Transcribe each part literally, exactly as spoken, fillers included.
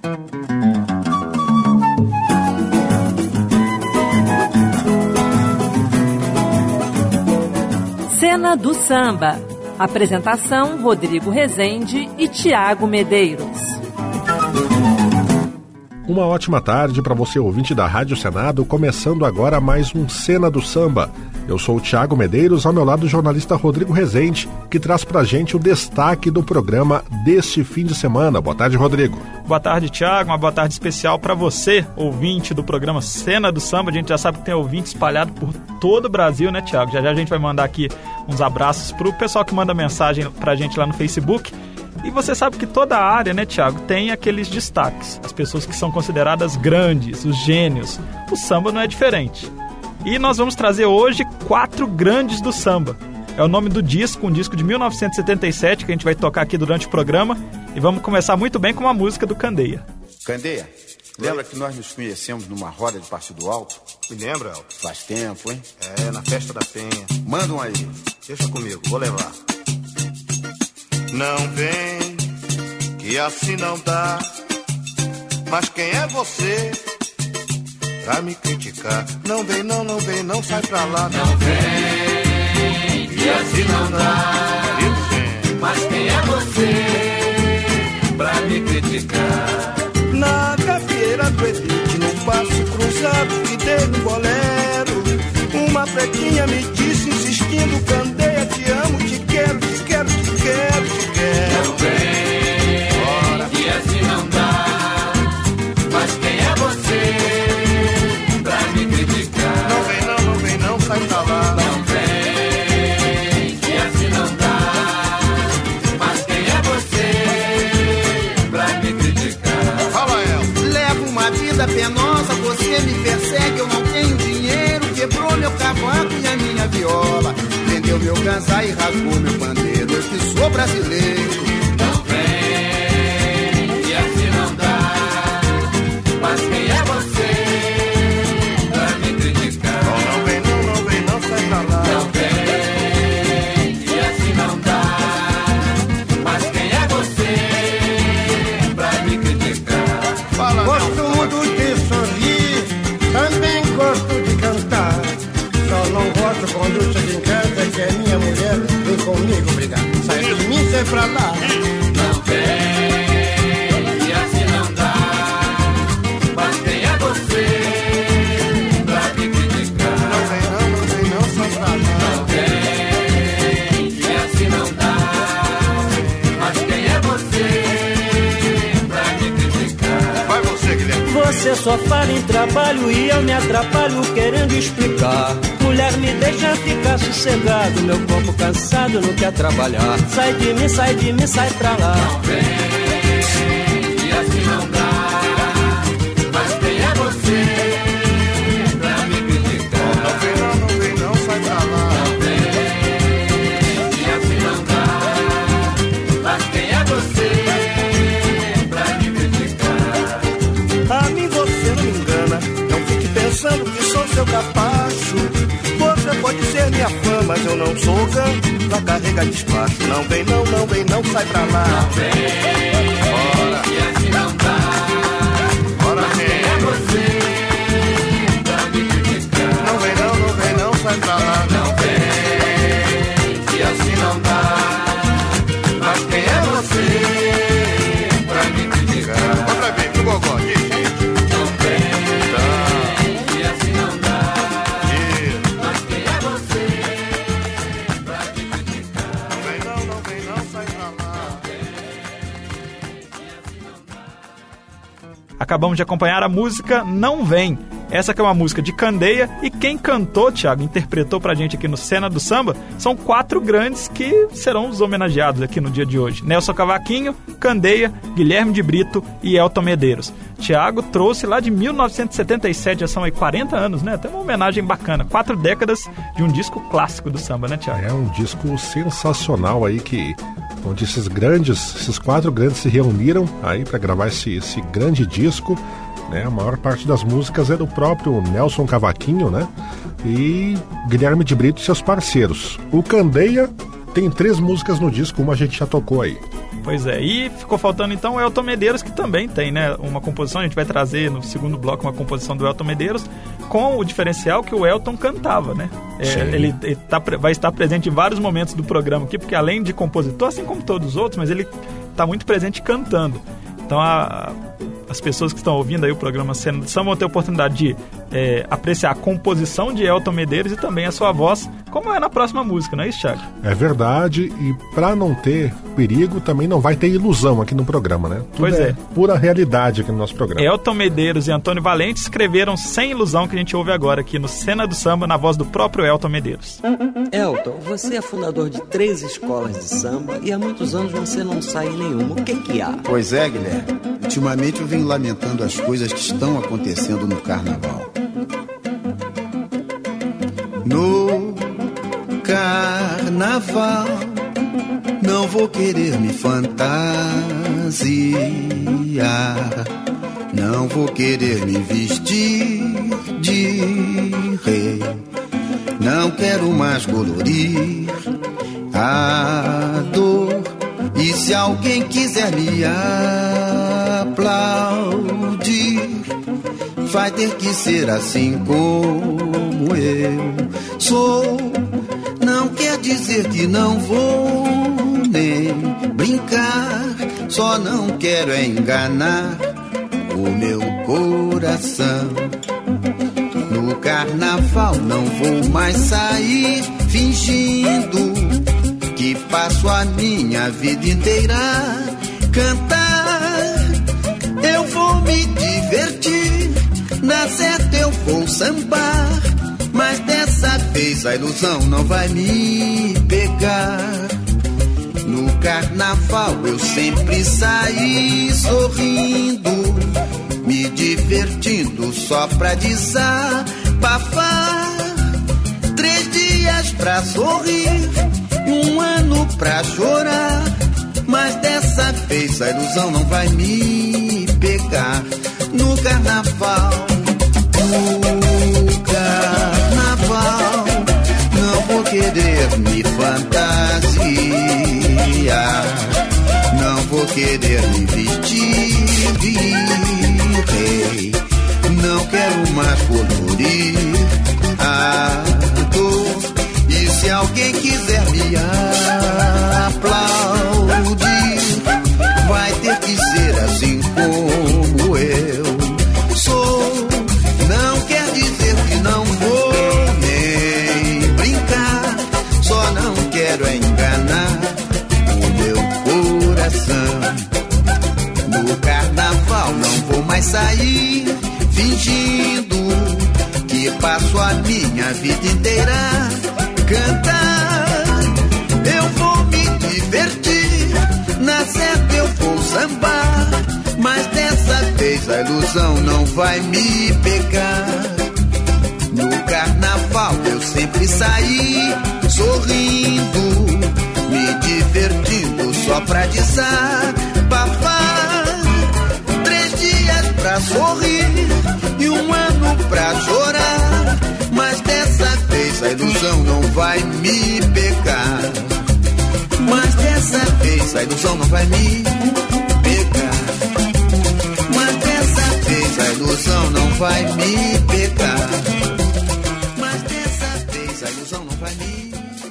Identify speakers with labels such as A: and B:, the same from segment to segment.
A: Cena do Samba. Apresentação: Rodrigo Rezende e Tiago Medeiros.
B: Uma ótima tarde para você, ouvinte da Rádio Senado, começando agora mais um Cena do Samba. Eu sou o Tiago Medeiros, ao meu lado o jornalista Rodrigo Rezende, que traz pra gente o destaque do programa deste fim de semana. Boa tarde, Rodrigo.
C: Boa tarde, Tiago. Uma boa tarde especial para você, ouvinte do programa Cena do Samba. A gente já sabe que tem ouvinte espalhado por todo o Brasil, né, Tiago? Já já a gente vai mandar aqui uns abraços pro pessoal que manda mensagem pra gente lá no Facebook. E você sabe que toda a área, né, Tiago, tem aqueles destaques. As pessoas que são consideradas grandes, os gênios. O samba não é diferente. E nós vamos trazer hoje quatro grandes do samba. É o nome do disco, um disco de mil novecentos e setenta e sete, que a gente vai tocar aqui durante o programa. E vamos começar muito bem com uma música do Candeia.
D: Candeia, lembra que nós nos conhecemos numa roda de Partido Alto?
E: Me lembra, Elton?
D: Faz tempo, hein?
E: É, na festa da Penha.
D: Manda um aí.
E: Deixa comigo, vou levar. Não vem, que assim não dá. Mas quem é você pra me criticar? Não vem, não, não vem, não sai pra lá.
F: Não vem, que assim não dá. Mas quem é você pra me criticar?
E: Na gafieira do Elite, no passo cruzado que dei no bolero, uma pretinha me disse insistindo: Candeia, te amo, te quero, te quero, te quero, te quero.
F: Não vem, ora, que assim não dá. Mas quem é você pra me criticar?
E: Não vem, não, não vem, não, sai pra lá.
F: Não vem, que assim não dá. Mas quem é você pra me criticar?
E: Fala, El.
G: Levo uma vida penosa, você me persegue, eu não tenho dinheiro. Quebrou meu cavaco e a minha viola, vendeu meu ganzá e rasgou meu pandeiro. Eu que sou brasileiro.
F: Não vem, e assim não dá. Mas quem é você pra me criticar?
E: Não, não vem, não, não vem, não, sai pra lá.
F: Não vem, e assim não dá. Mas quem é você pra me criticar?
E: Fala,
H: Gosto muito de sorrir, também gosto de cantar. Só não gosto quando eu chego em casa que a minha mulher vem comigo brigar. Sai de mim, sai pra lá.
F: Não vem, e assim não dá. Mas quem é você pra me criticar?
E: Não vem, não, não vem, não, sai pra lá.
F: Não vem, e assim não dá. Mas quem é você pra me criticar?
E: Vai você, Guilherme.
I: Você só fala em trabalho e eu me atrapalho querendo explicar. Mulher, me deixa ficar sossegado, meu corpo cansado não quer trabalhar. Sai de mim, sai de mim, sai pra lá.
F: Não vem, e assim não dá. Mas quem é você pra me criticar?
E: Não vem, não, não vem, não, sai pra lá.
F: Não vem, e assim não dá. Mas quem é você pra me criticar?
E: A mim você não me engana, não fique pensando que sou seu capacho. Você pode ser minha fã, mas eu não sou ganho pra carregar despacho. Não vem, não, não vem, não, sai pra lá.
F: Não vem,
E: Bora.
F: e assim não dá.
E: Bora,
F: Quem é você pra me criticar?
E: não vem, não, não vem, não, sai pra lá.
F: Não vem, e assim não dá. Mas quem é você pra me criticar?
E: Outra vez, pro gogó, diz.
F: Não vem, e assim não dá. Mas quem é você pra me criticar?
E: Não vem, não, não vem, não, sai pra lá.
C: Acabamos de acompanhar a música Não Vem. Essa que é uma música de Candeia, e quem cantou, Tiago, interpretou pra gente aqui no Cena do Samba, são quatro grandes que serão os homenageados aqui no dia de hoje. Nelson Cavaquinho, Candeia, Guilherme de Brito e Elton Medeiros. Tiago trouxe lá de mil novecentos e setenta e sete, já são aí quarenta anos, né? Tem uma homenagem bacana, quatro décadas de um disco clássico do samba, né, Tiago?
B: É um disco sensacional aí, que onde esses grandes, esses quatro grandes se reuniram aí para gravar esse, esse grande disco. Né? A maior parte das músicas é do próprio Nelson Cavaquinho, né? E Guilherme de Brito e seus parceiros. O Candeia tem três músicas no disco, uma a gente já tocou aí.
C: Pois é, e ficou faltando então o Elton Medeiros, que também tem, né, uma composição. A gente vai trazer no segundo bloco uma composição do Elton Medeiros, com o diferencial que o Elton cantava, né? É, ele ele tá, vai estar presente em vários momentos do programa aqui, porque além de compositor, assim como todos os outros, mas ele está muito presente cantando. Então a, as pessoas que estão ouvindo aí o programa Cena do Samba vão ter a oportunidade de é, apreciar a composição de Elton Medeiros e também a sua voz, como é na próxima música, não é isso, Thiago?
B: É verdade, e para não ter perigo, também não vai ter ilusão aqui no programa, né? Tudo
C: pois é, é.
B: Pura realidade aqui no nosso programa.
C: Elton Medeiros e Antônio Valente escreveram Sem Ilusão, que a gente ouve agora aqui no Cena do Samba, na voz do próprio Elton Medeiros.
J: Elton, você é fundador de três escolas de samba e há muitos anos você não sai em nenhuma. O que que há?
G: Pois é, Guilherme. Ultimamente eu venho lamentando as coisas que estão acontecendo no carnaval. No carnaval não vou querer me fantasiar, não vou querer me vestir de rei, não quero mais colorir a dor. E se alguém quiser me aplaudir, vai ter que ser assim como eu sou. Não quer dizer que não vou nem brincar, só não quero é enganar o meu coração. No carnaval não vou mais sair fingindo que passo a minha vida inteira cantar. Eu vou me divertir, na certa eu vou sambar, mas dessa vez a ilusão não vai me pegar. No carnaval eu sempre saí sorrindo, me divertindo só pra desabafar. Três dias pra sorrir, um ano pra chorar, mas dessa vez a ilusão não vai me pegar. No carnaval, no carnaval, não vou querer me fantasiar, não vou querer me vestir de rei, não quero mais colorir a dor. E se alguém quiser me aplaudir, vai ter que ser assim como eu sou. Não quer dizer que não vou nem brincar, só não quero é enganar o meu coração. No carnaval não vou mais sair fingindo que passo a minha vida inteira cantar. Eu vou me divertir, na certa eu vou sambar, mas dessa vez a ilusão não vai me pegar. No carnaval eu sempre saí sorrindo, me divertindo só pra desabafar. Três dias pra sorrir e um ano pra chorar, mas dessa vez a ilusão não vai me pegar. Mas dessa vez a ilusão não vai me pegar. Mas dessa vez a ilusão não vai me pegar. Mas dessa vez a ilusão não vai me pegar.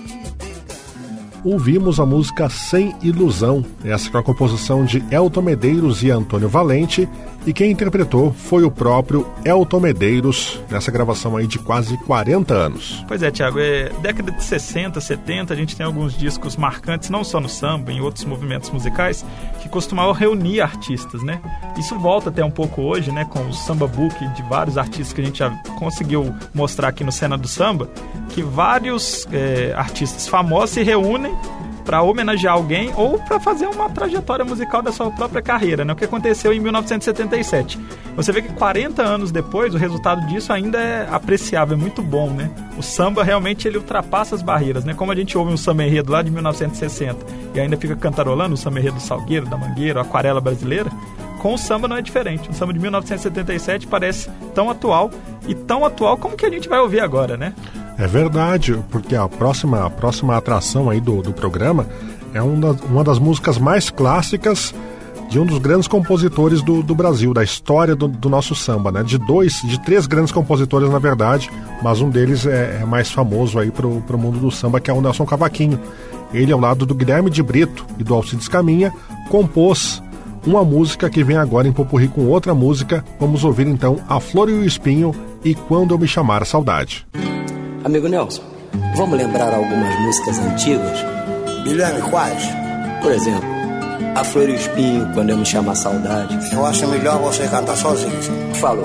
B: Ouvimos a música Sem Ilusão, essa com a composição de Elton Medeiros e Antônio Valente, e quem interpretou foi o próprio Elton Medeiros, nessa gravação aí de quase quarenta anos.
C: Pois é, Thiago, é década de sessenta, setenta, a gente tem alguns discos marcantes, não só no samba, em outros movimentos musicais, que costumavam reunir artistas, né? Isso volta até um pouco hoje, né, com o samba book de vários artistas que a gente já conseguiu mostrar aqui no Cena do Samba, que vários é, artistas famosos se reúnem para homenagear alguém ou para fazer uma trajetória musical da sua própria carreira, né? O que aconteceu em mil novecentos e setenta e sete. Você vê que quarenta anos depois, o resultado disso ainda é apreciável, é muito bom, né? O samba realmente ele ultrapassa as barreiras, né? Como a gente ouve um samba enredo lá de mil novecentos e sessenta e ainda fica cantarolando o samba enredo do Salgueiro, da Mangueira, a Aquarela Brasileira, com o samba não é diferente. O samba de mil novecentos e setenta e sete parece tão atual e tão atual como que a gente vai ouvir agora, né?
B: É verdade, porque a próxima, a próxima atração aí do, do programa é uma, uma das músicas mais clássicas de um dos grandes compositores do, do Brasil, da história do, do nosso samba, né? De dois, de três grandes compositores, na verdade, mas um deles é, é mais famoso aí pro, pro mundo do samba, que é o Nelson Cavaquinho. Ele, ao lado do Guilherme de Brito e do Alcides Caminha, compôs uma música que vem agora em popurrí com outra música. Vamos ouvir então A Flor e o Espinho e Quando Eu Me Chamar Saudade.
J: Amigo Nelson, vamos lembrar algumas músicas antigas?
H: Guilherme, quais?
J: Por exemplo, A Flor e o Espinho, Quando Eu Me Chamar Saudade.
H: Eu acho melhor você cantar sozinho.
J: Falou.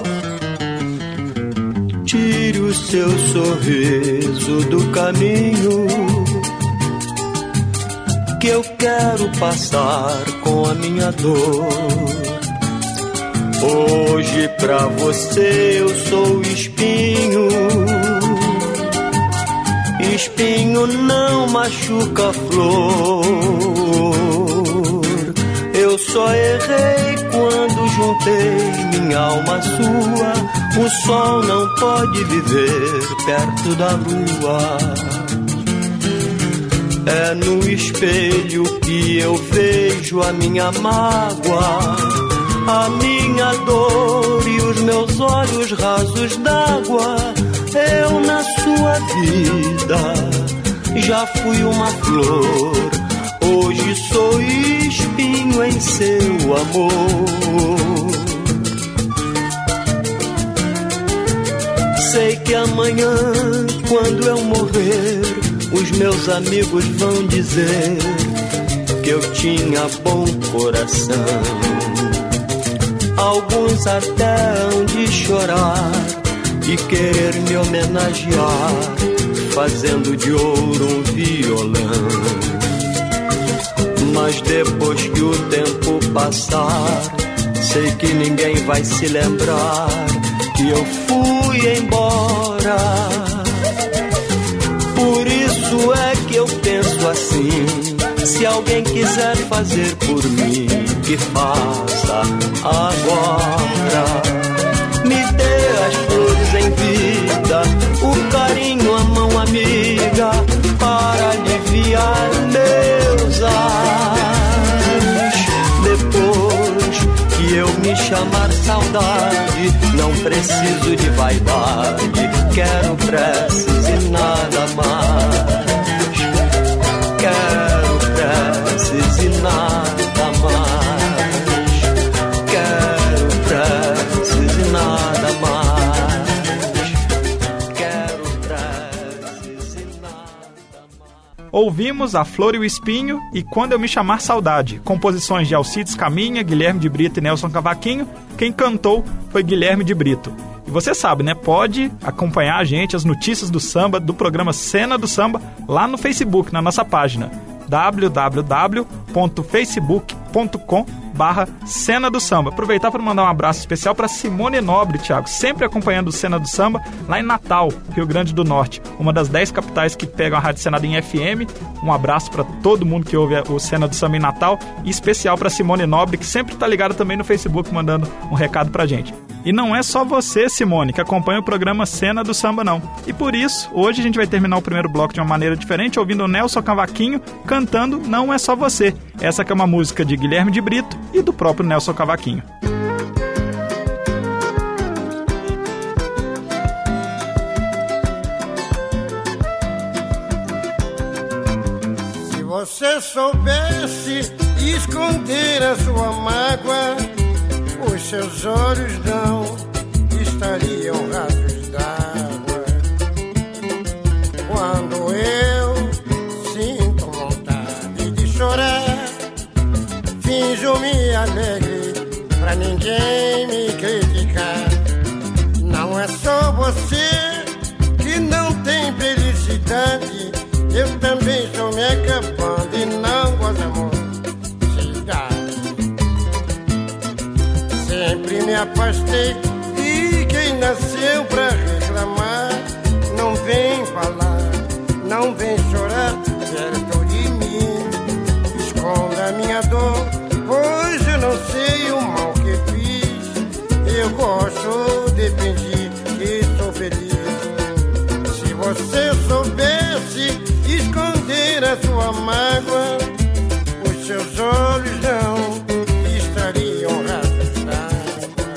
I: Tire o seu sorriso do caminho, que eu quero passar com a minha dor. Hoje pra você eu sou espinho. Espinho não machuca a flor. Eu só errei quando juntei minha alma à sua. O sol não pode viver perto da lua. É no espelho que eu vejo a minha mágoa, a minha dor e os meus olhos rasos d'água. Eu na sua vida já fui uma flor, hoje sou espinho em seu amor. Sei que amanhã, quando eu morrer, os meus amigos vão dizer que eu tinha bom coração. Alguns até hão de chorar e querer me homenagear, fazendo de ouro um violão. Mas depois que o tempo passar, sei que ninguém vai se lembrar que eu fui embora. Por isso é que eu penso assim: se alguém quiser fazer por mim, que faça agora. Me dê as flores em vida, o carinho, a mão amiga, para aliviar meus ais. Depois que eu me chamar saudade, não preciso de vaidade, quero preces e nada mais. Quero preces e nada mais. Quero preces e nada mais. Quero preces e nada mais.
C: Ouvimos A Flor e o Espinho e Quando Eu Me Chamar Saudade, composições de Alcides Caminha, Guilherme de Brito e Nelson Cavaquinho. Quem cantou foi Guilherme de Brito. E você sabe, né? Pode acompanhar a gente, as notícias do samba, do programa Cena do Samba, lá no Facebook, na nossa página w w w ponto facebook ponto com barra Cena do Samba. Aproveitar para mandar um abraço especial para Simone Nobre, Thiago, sempre acompanhando o Cena do Samba lá em Natal, Rio Grande do Norte, uma das dez capitais que pegam a Rádio Senado em F M. Um abraço para todo mundo que ouve o Cena do Samba em Natal, e especial para Simone Nobre, que sempre está ligada também no Facebook, mandando um recado pra gente. E não é só você, Simone, que acompanha o programa Cena do Samba, não. E por isso, hoje a gente vai terminar o primeiro bloco de uma maneira diferente, ouvindo o Nelson Cavaquinho cantando Não É Só Você. Essa que é uma música de Guilherme de Brito e do próprio Nelson Cavaquinho.
H: Se você soubesse esconder a sua mágoa, os seus olhos não estariam rasos d'água. Quando eu sinto vontade de chorar, finjo-me alegre pra ninguém me criticar. Não é só você que não tem felicidade, eu também estou me acabando e não gosto de amor. Sempre me afastei e quem nasceu pra reclamar não vem falar, não vem chorar perto de mim. Esconda a minha dor, pois eu não sei o mal que fiz. Eu gosto de fingir que sou feliz. Se você soubesse esconder a sua mágoa, olhos não estariam rasos d'água.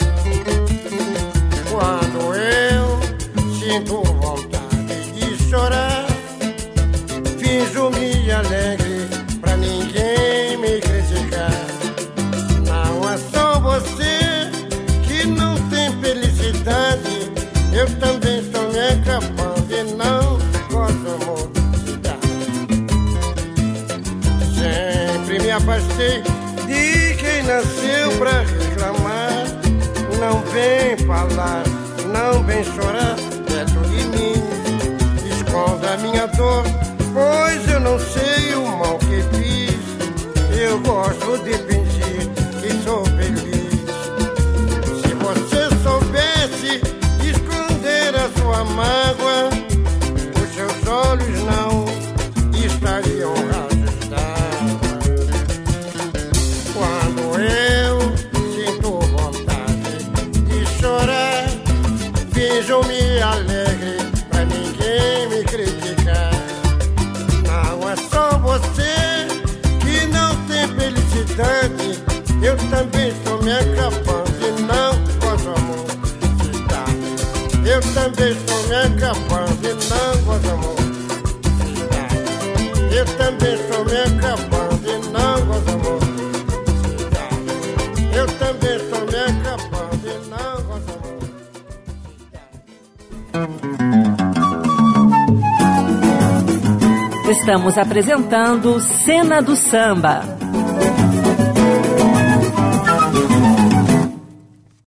H: Quando eu sinto vontade de chorar, finjo-me alegre pra ninguém me criticar. Não é só você que não tem felicidade, eu também estou me acabando e não gosto mocidade. Sempre me afastei de quem nasceu pra reclamar. Não vem falar, não vem chorar perto de mim. Esconda a minha dor, pois eu não sei o mal que fiz. Eu gosto de fingir que sou feliz. Se você soubesse esconder a sua mágoa, os seus olhos não estariam rasos d'água. Quando eu sinto vontade de chorar, finjo-me alegre pra ninguém me criticar. Não é só você que não tem felicidade, eu também estou me acabando e não gosto amor. Eu também estou me acabando e não gosto amor. Eu também estou me acabando e não gosto amor. Eu também estou me acabando e não gosto amor.
A: Estamos apresentando Cena do Samba.